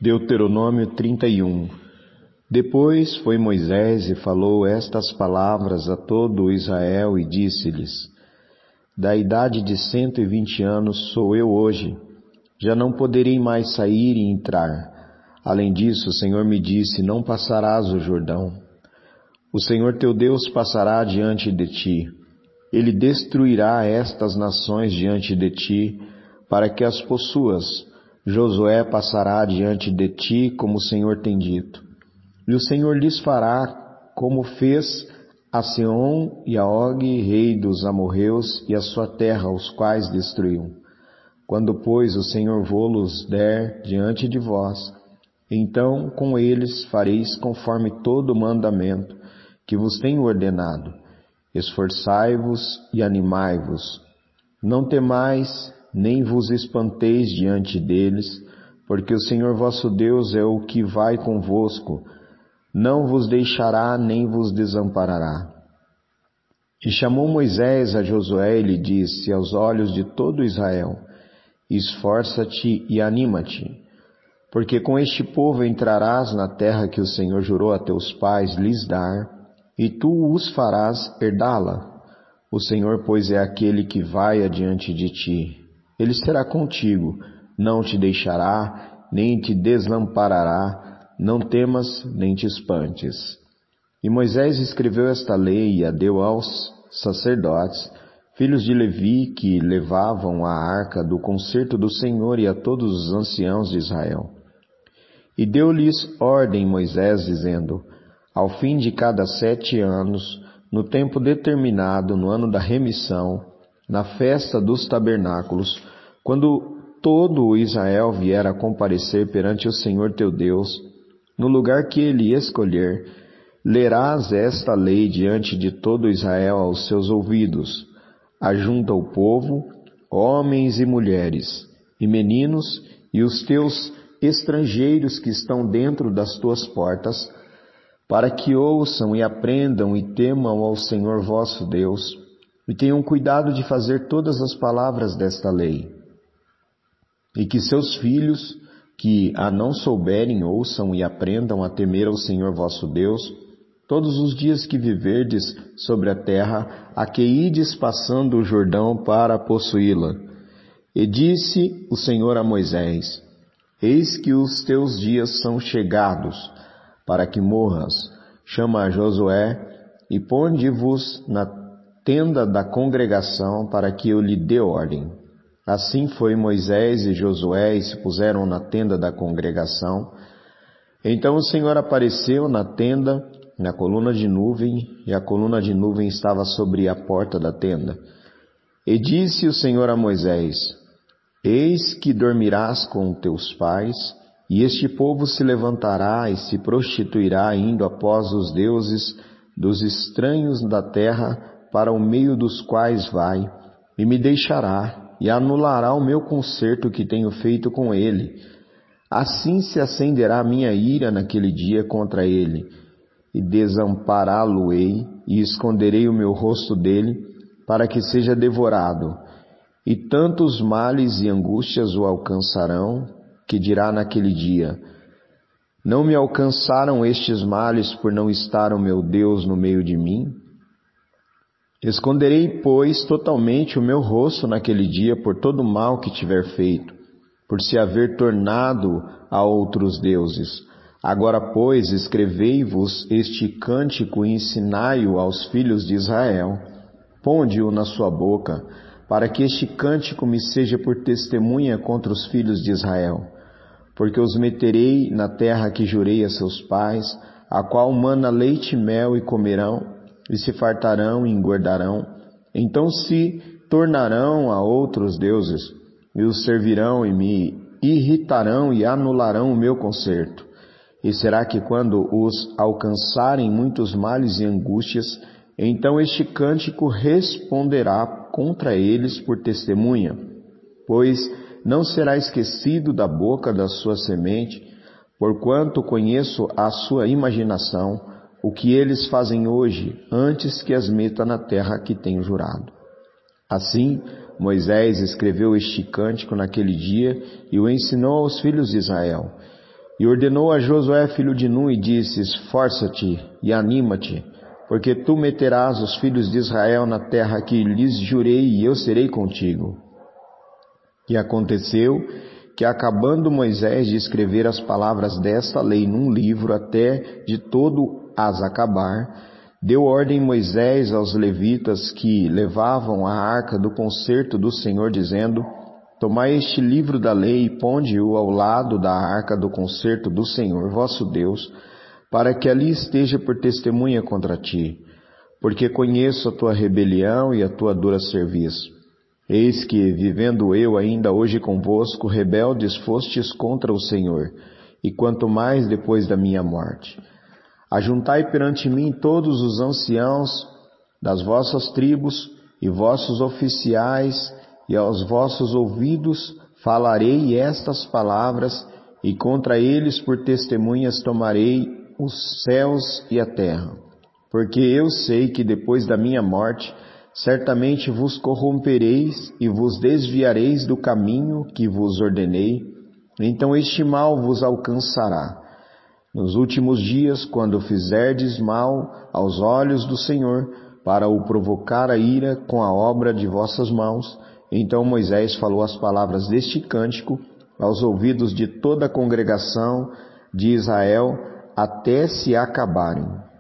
Deuteronômio 31. Depois foi Moisés e falou estas palavras a todo Israel e disse-lhes: Da idade de 120 anos sou eu hoje, já não poderei mais sair e entrar. Além disso, o Senhor me disse: não passarás o Jordão. O Senhor teu Deus passará diante de ti. Ele destruirá estas nações diante de ti, para que as possuas. Josué passará diante de ti, como o Senhor tem dito. E o Senhor lhes fará como fez a Sihon e a Og, rei dos amorreus, e a sua terra, os quais destruiu. Quando, pois, o Senhor vô-los der diante de vós, então com eles fareis conforme todo o mandamento que vos tenho ordenado. Esforçai-vos e animai-vos. Não temais, nem vos espanteis diante deles, porque o Senhor vosso Deus é o que vai convosco, não vos deixará nem vos desamparará. E chamou Moisés a Josué e lhe disse aos olhos de todo Israel: esforça-te e anima-te, porque com este povo entrarás na terra que o Senhor jurou a teus pais lhes dar, e tu os farás herdá-la. O Senhor, pois, é aquele que vai adiante de ti. Ele será contigo, não te deixará, nem te desamparará, não temas, nem te espantes. E Moisés escreveu esta lei e a deu aos sacerdotes, filhos de Levi, que levavam a arca do concerto do Senhor, e a todos os anciãos de Israel. E deu-lhes ordem Moisés, dizendo: ao fim de cada 7 anos, no tempo determinado, no ano da remissão, na festa dos tabernáculos, quando todo o Israel vier a comparecer perante o Senhor teu Deus, no lugar que ele escolher, lerás esta lei diante de todo Israel aos seus ouvidos. Ajunta o povo, homens e mulheres, e meninos, e os teus estrangeiros que estão dentro das tuas portas, para que ouçam e aprendam e temam ao Senhor vosso Deus, e tenham cuidado de fazer todas as palavras desta lei. E que seus filhos, que a não souberem, ouçam e aprendam a temer ao Senhor vosso Deus, todos os dias que viverdes sobre a terra, a que ides passando o Jordão para possuí-la. E disse o Senhor a Moisés: eis que os teus dias são chegados, para que morras. Chama a Josué e ponde-vos na tenda da congregação, para que eu lhe dê ordem. Assim foi Moisés e Josué e se puseram na tenda da congregação. Então o Senhor apareceu na tenda, na coluna de nuvem, e a coluna de nuvem estava sobre a porta da tenda. E disse o Senhor a Moisés: eis que dormirás com teus pais, e este povo se levantará e se prostituirá, indo após os deuses dos estranhos da terra, para o meio dos quais vai, e me deixará, e anulará o meu concerto que tenho feito com ele. Assim se acenderá a minha ira naquele dia contra ele, e desampará-lo-ei, e esconderei o meu rosto dele, para que seja devorado. E tantos males e angústias o alcançarão, que dirá naquele dia: não me alcançaram estes males por não estar o meu Deus no meio de mim? Esconderei, pois, totalmente o meu rosto naquele dia por todo o mal que tiver feito, por se haver tornado a outros deuses. Agora, pois, escrevei-vos este cântico e ensinai-o aos filhos de Israel. Ponde-o na sua boca, para que este cântico me seja por testemunha contra os filhos de Israel. Porque os meterei na terra que jurei a seus pais, a qual mana leite e mel, e comerão, e se fartarão e engordarão. Então se tornarão a outros deuses, e os servirão, e me irritarão e anularão o meu concerto. E será que quando os alcançarem muitos males e angústias, então este cântico responderá contra eles por testemunha, pois não será esquecido da boca da sua semente, porquanto conheço a sua imaginação, o que eles fazem hoje, antes que as meta na terra que tenho jurado. Assim, Moisés escreveu este cântico naquele dia e o ensinou aos filhos de Israel. E ordenou a Josué filho de Nun e disse: Esforça-te e anima-te, porque tu meterás os filhos de Israel na terra que lhes jurei, e eu serei contigo. E aconteceu que, acabando Moisés de escrever as palavras desta lei num livro, até de todo as acabar, deu ordem Moisés aos levitas que levavam a arca do concerto do Senhor, dizendo: Tomai este livro da lei e ponde-o ao lado da arca do concerto do Senhor vosso Deus, para que ali esteja por testemunha contra ti, porque conheço a tua rebelião e a tua dura serviço. Eis que, vivendo eu ainda hoje convosco, rebeldes fostes contra o Senhor, e quanto mais depois da minha morte. Ajuntai perante mim todos os anciãos das vossas tribos e vossos oficiais, e aos vossos ouvidos falarei estas palavras, e contra eles por testemunhas tomarei os céus e a terra. Porque eu sei que depois da minha morte, certamente vos corrompereis e vos desviareis do caminho que vos ordenei, então este mal vos alcançará. Nos últimos dias, quando fizerdes mal aos olhos do Senhor, para o provocar a ira com a obra de vossas mãos, então Moisés falou as palavras deste cântico aos ouvidos de toda a congregação de Israel até se acabarem.